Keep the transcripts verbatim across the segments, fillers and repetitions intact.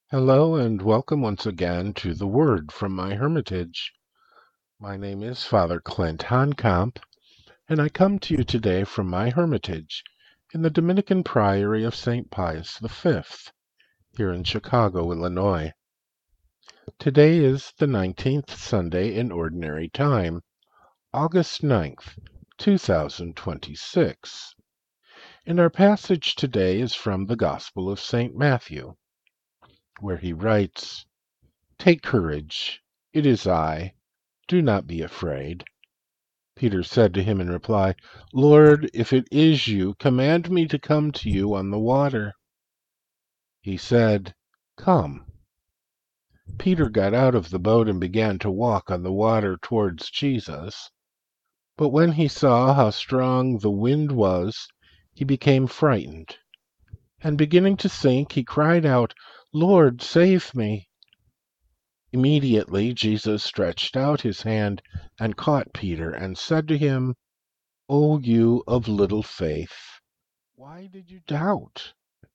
Hello and welcome once again to the Word from my Hermitage. My name is Father Clint Honkamp, and I come to you today from my Hermitage in the Dominican Priory of Saint Pius the Fifth, here in Chicago, Illinois. Today is the nineteenth Sunday in Ordinary Time, August ninth, two thousand twenty-six. And our passage today is from the Gospel of Saint Matthew, where he writes, "Take courage, it is I. Do not be afraid." Peter said to him in reply, "Lord, if it is you, command me to come to you on the water." He said, "Come." Peter got out of the boat and began to walk on the water towards Jesus. But when he saw how strong the wind was, he became frightened. And beginning to sink, he cried out, "Lord, save me." Immediately Jesus stretched out his hand and caught Peter and said to him, "O you of little faith, why did you doubt?"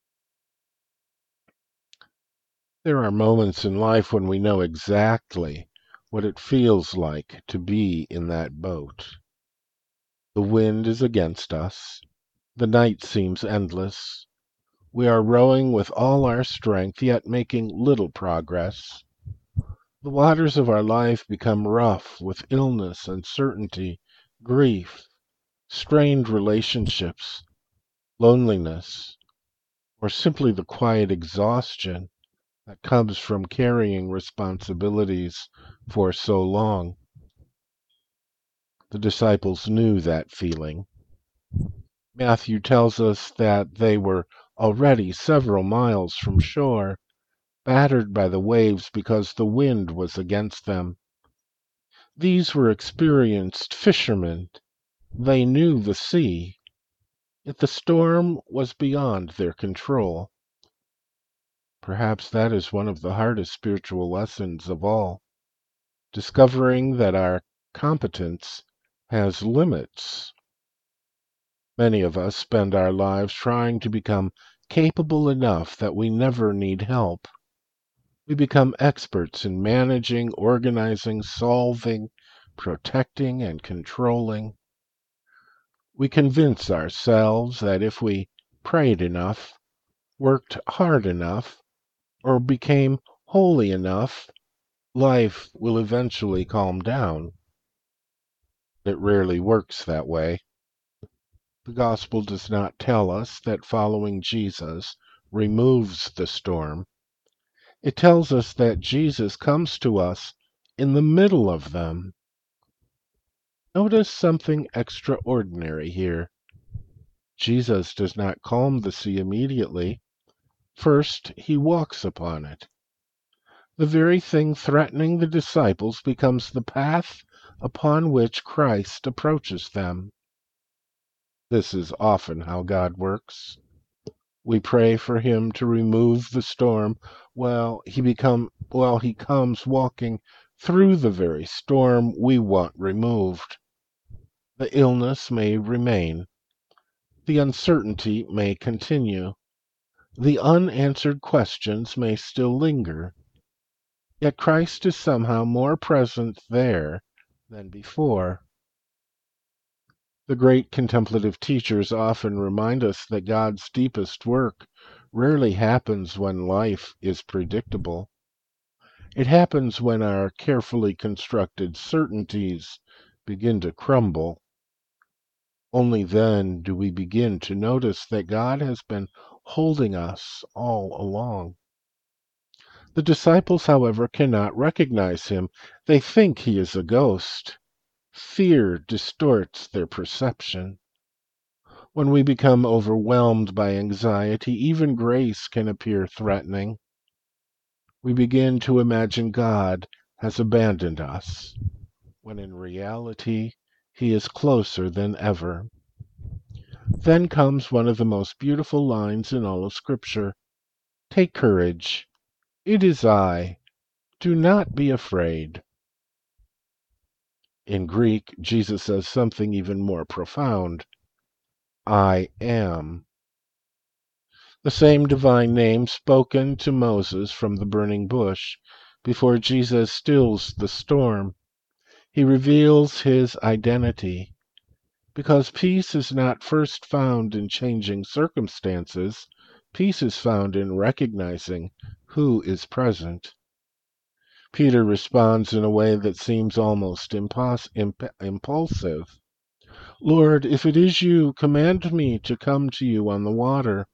There are moments in life when we know exactly what it feels like to be in that boat. The wind is against us. The night seems endless. We are rowing with all our strength, yet making little progress. The waters of our life become rough with illness, uncertainty, grief, strained relationships, loneliness, or simply the quiet exhaustion that comes from carrying responsibilities for so long. The disciples knew that feeling. Matthew tells us that they were already several miles from shore, battered by the waves because the wind was against them. These were experienced fishermen. They knew the sea, yet the storm was beyond their control. Perhaps that is one of the hardest spiritual lessons of all, discovering that our competence has limits. Many of us spend our lives trying to become capable enough that we never need help. We become experts in managing, organizing, solving, protecting, and controlling. We convince ourselves that if we prayed enough, worked hard enough, or became holy enough, life will eventually calm down. It rarely works that way. The gospel does not tell us that following Jesus removes the storm. It tells us that Jesus comes to us in the middle of them. Notice something extraordinary here. Jesus does not calm the sea immediately. First, he walks upon it. The very thing threatening the disciples becomes the path upon which Christ approaches them. This is often how God works. We pray for him to remove the storm while he become while he comes walking through the very storm we want removed. The illness may remain. The uncertainty may continue. The unanswered questions may still linger. Yet Christ is somehow more present there than before. The great contemplative teachers often remind us that God's deepest work rarely happens when life is predictable. It happens when our carefully constructed certainties begin to crumble. Only then do we begin to notice that God has been holding us all along. The disciples, however, cannot recognize him. They think he is a ghost. Fear distorts their perception. When we become overwhelmed by anxiety, even grace can appear threatening. We begin to imagine God has abandoned us, when in reality he is closer than ever. Then comes one of the most beautiful lines in all of Scripture. "Take courage. It is I. Do not be afraid." In Greek, Jesus says something even more profound. I am. The same divine name spoken to Moses from the burning bush before Jesus stills the storm. He reveals his identity, because peace is not first found in changing circumstances. Peace is found in recognizing who is present. Peter responds in a way that seems almost impos- imp- impulsive. Lord, if it is you, command me to come to you on the water.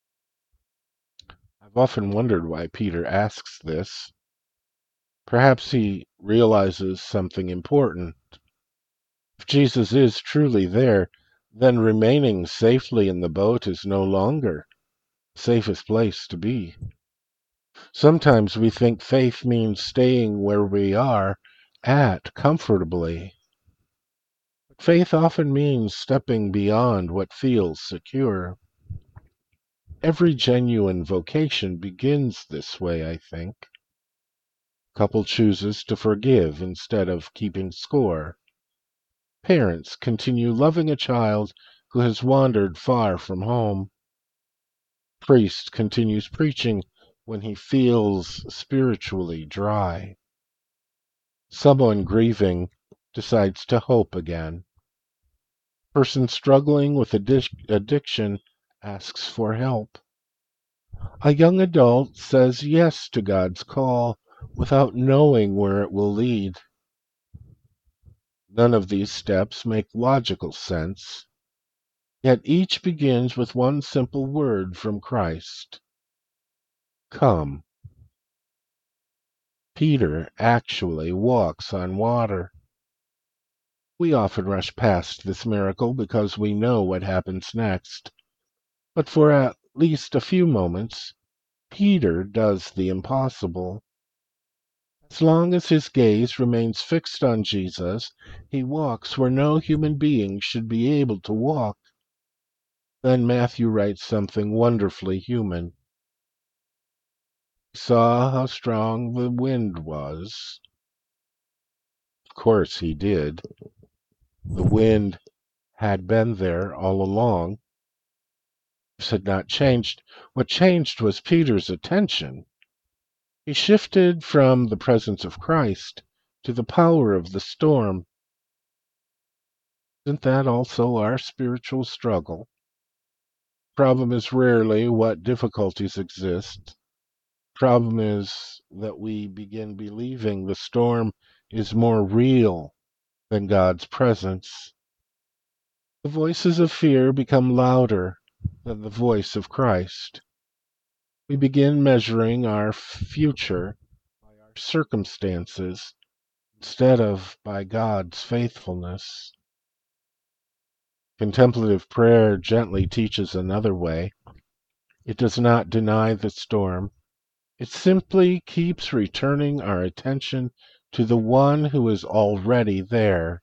I've often wondered why Peter asks this. Perhaps he realizes something important. If Jesus is truly there, then remaining safely in the boat is no longer the safest place to be. Sometimes we think faith means staying where we are at comfortably. But faith often means stepping beyond what feels secure. Every genuine vocation begins this way, I think. A couple chooses to forgive instead of keeping score. Parents continue loving a child who has wandered far from home. Priest continues preaching when he feels spiritually dry. Someone grieving decides to hope again. Person struggling with addic- addiction asks for help. A young adult says yes to God's call without knowing where it will lead. None of these steps make logical sense, yet each begins with one simple word from Christ: come. Peter actually walks on water. We often rush past this miracle because we know what happens next. But for at least a few moments, Peter does the impossible. As long as his gaze remains fixed on Jesus, he walks where no human being should be able to walk. Then Matthew writes something wonderfully human. He saw how strong the wind was. Of course he did. The wind had been there all along. This had not changed. What changed was Peter's attention. He shifted from the presence of Christ to the power of the storm. Isn't that also our spiritual struggle? Problem is rarely what difficulties exist. Problem is that we begin believing the storm is more real than God's presence. The voices of fear become louder than the voice of Christ. We begin measuring our future by our circumstances instead of by God's faithfulness. Contemplative prayer gently teaches another way. It does not deny the storm. It simply keeps returning our attention to the one who is already there.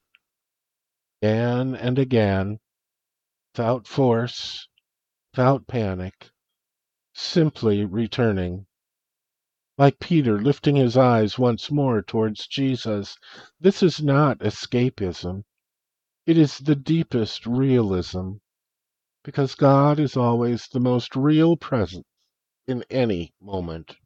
Again and again, without force, without panic, simply returning. Like Peter, lifting his eyes once more towards Jesus. This is not escapism. It is the deepest realism, because God is always the most real presence in any moment.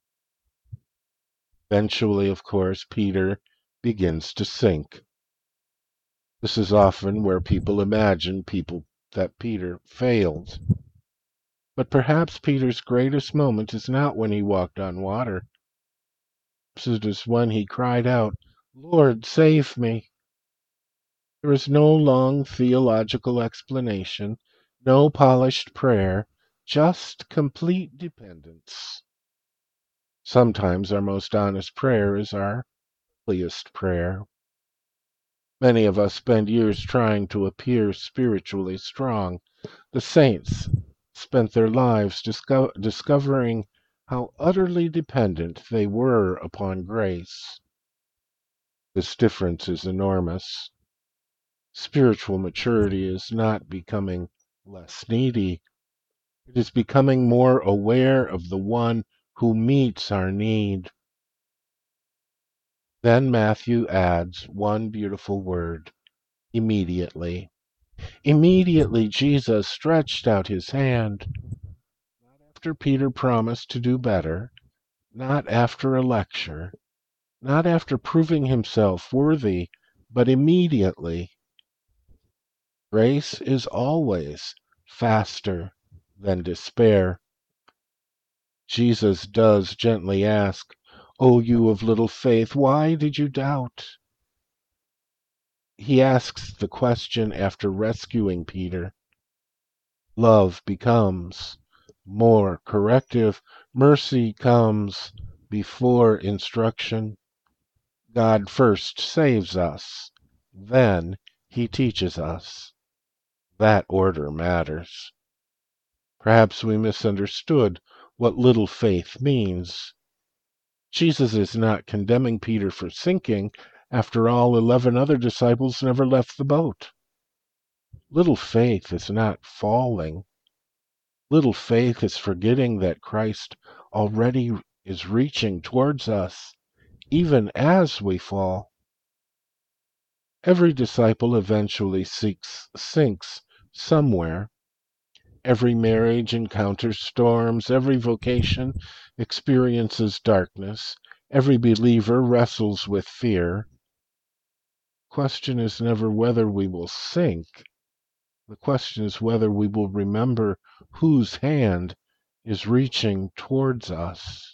Eventually, of course, Peter begins to sink. This is often where people imagine people that Peter failed. But perhaps Peter's greatest moment is not when he walked on water. Perhaps it is when he cried out, "Lord, save me." There is no long theological explanation, no polished prayer, just complete dependence. Sometimes our most honest prayer is our holiest prayer. Many of us spend years trying to appear spiritually strong. The saints spent their lives disco- discovering how utterly dependent they were upon grace. This difference is enormous. Spiritual maturity is not becoming less needy. It is becoming more aware of the one who meets our need. Then Matthew adds one beautiful word: immediately. Immediately Jesus stretched out his hand. after Peter promised to do better, not after a lecture, not after proving himself worthy, but immediately. Grace is always faster than despair. Jesus does gently ask, "O you of little faith, why did you doubt?" He asks the question after rescuing Peter. Love becomes more corrective. Mercy comes before instruction. God first saves us, then he teaches us. That order matters. Perhaps we misunderstood what little faith means. Jesus is not condemning Peter for sinking. After all, eleven other disciples never left the boat. Little faith is not falling. Little faith is forgetting that Christ already is reaching towards us, even as we fall. Every disciple eventually seeks, sinks somewhere. Every marriage encounters storms. Every vocation experiences darkness. Every believer wrestles with fear. The question is never whether we will sink. The question is whether we will remember whose hand is reaching towards us.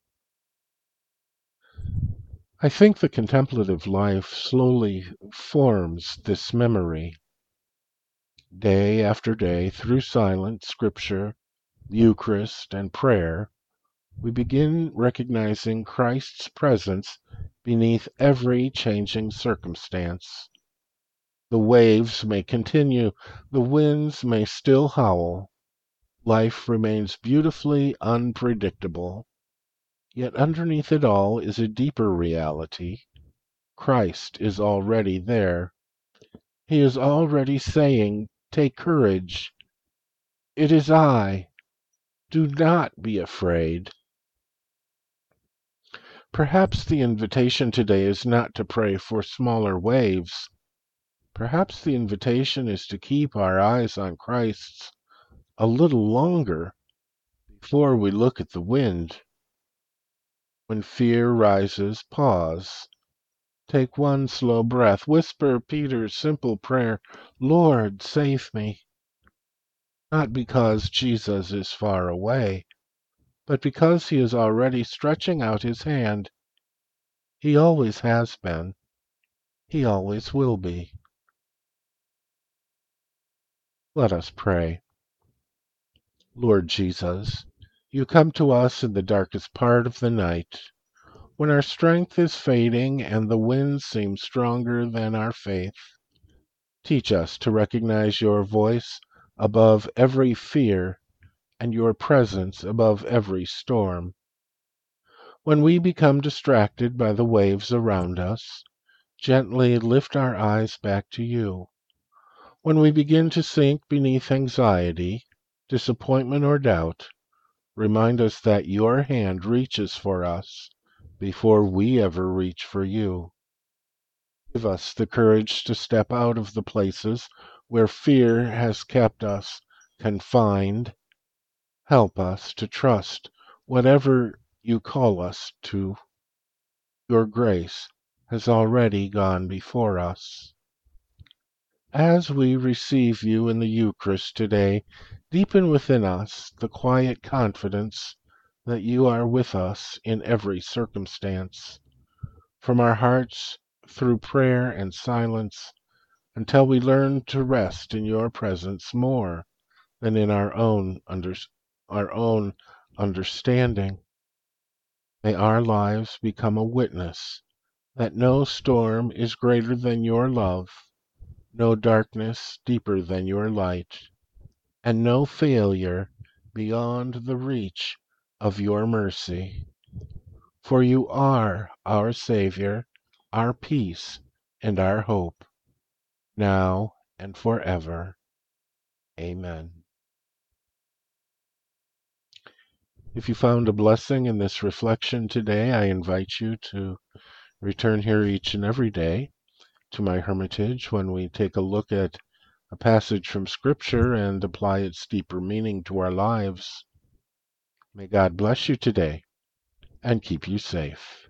I think the contemplative life slowly forms this memory. Day after day, through silence, scripture, the Eucharist, and prayer, we begin recognizing Christ's presence beneath every changing circumstance. The waves may continue, the winds may still howl, life remains beautifully unpredictable. Yet underneath it all is a deeper reality. Christ is already there. He is already saying, "Take courage. It is I. Do not be afraid." Perhaps the invitation today is not to pray for smaller waves. Perhaps the invitation is to keep our eyes on Christ a little longer before we look at the wind. When fear rises, pause. Take one slow breath. Whisper Peter's simple prayer, "Lord, save me." Not because Jesus is far away, but because he is already stretching out his hand. He always has been. He always will be. Let us pray. Lord Jesus, you come to us in the darkest part of the night, when our strength is fading and the winds seem stronger than our faith. Teach us to recognize your voice above every fear and your presence above every storm. When we become distracted by the waves around us, gently lift our eyes back to you. When we begin to sink beneath anxiety, disappointment, or doubt, remind us that your hand reaches for us before we ever reach for you. Give us the courage to step out of the places where fear has kept us confined. Help us to trust whatever you call us to. Your grace has already gone before us. As we receive you in the Eucharist today, deepen within us the quiet confidence that you are with us in every circumstance. From our hearts, through prayer and silence, until we learn to rest in your presence more than in our own, under, our own understanding. May our lives become a witness that no storm is greater than your love, no darkness deeper than your light, and no failure beyond the reach of your mercy. For you are our Savior, our peace, and our hope, now and forever. Amen. If you found a blessing in this reflection today, I invite you to return here each and every day to my hermitage when we take a look at a passage from Scripture and apply its deeper meaning to our lives. May God bless you today and keep you safe.